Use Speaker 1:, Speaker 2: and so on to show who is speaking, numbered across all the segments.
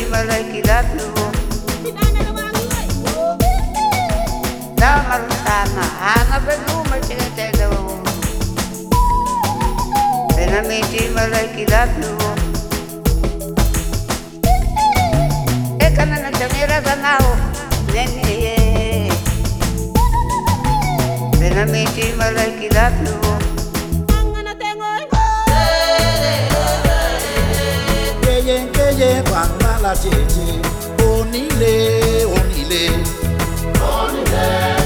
Speaker 1: malaki datu damar sana hana belu macam tedo benamiti malaki datu ekana na jamira sanao nene benamiti malaki datu
Speaker 2: Keye kwang mala cheche onile onile onile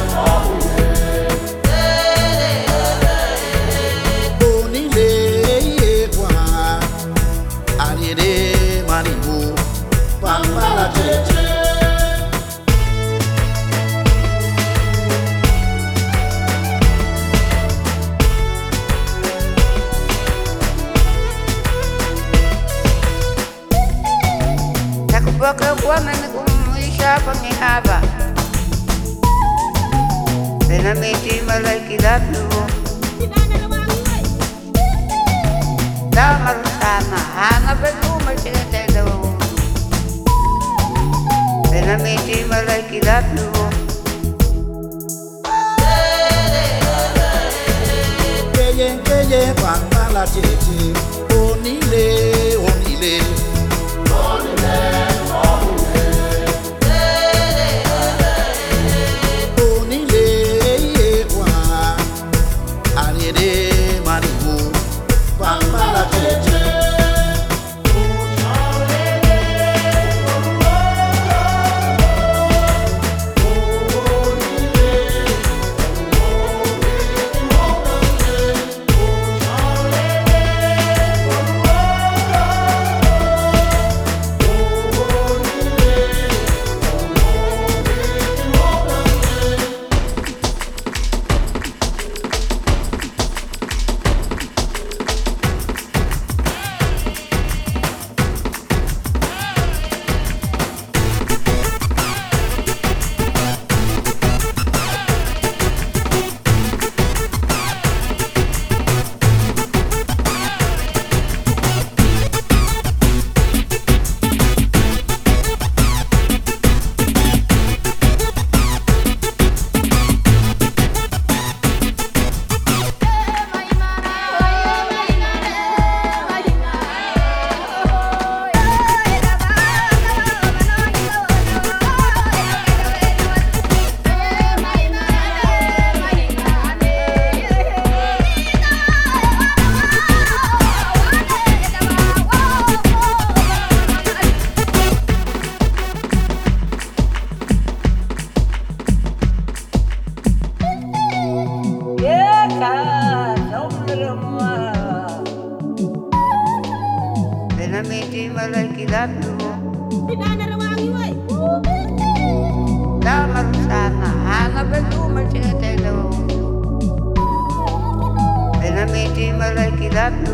Speaker 2: onile ye kwa ariere maribu kwang mala cheche
Speaker 1: Boka buana na kumisha pangihaba benamiti malaki datu damar sana hana belu macam tedo benamiti malaki datu
Speaker 2: Keye kwang mala cheche onile onile
Speaker 1: benamiti malaki datu damar sana hana belu macam tedo benamiti malaki datu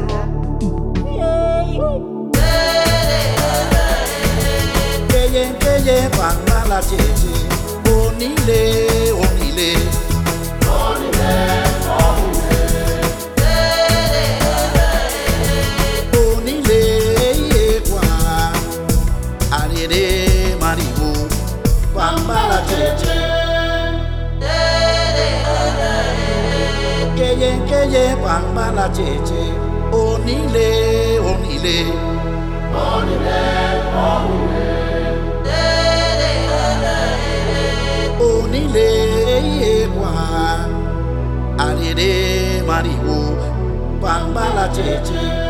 Speaker 2: Keye kwang mala cheche onile onile onile ye kwa ariere maribu kwang mala cheche Keye kwang mala cheche onile onile onile onile ye kwa ariere maribu kwang mala cheche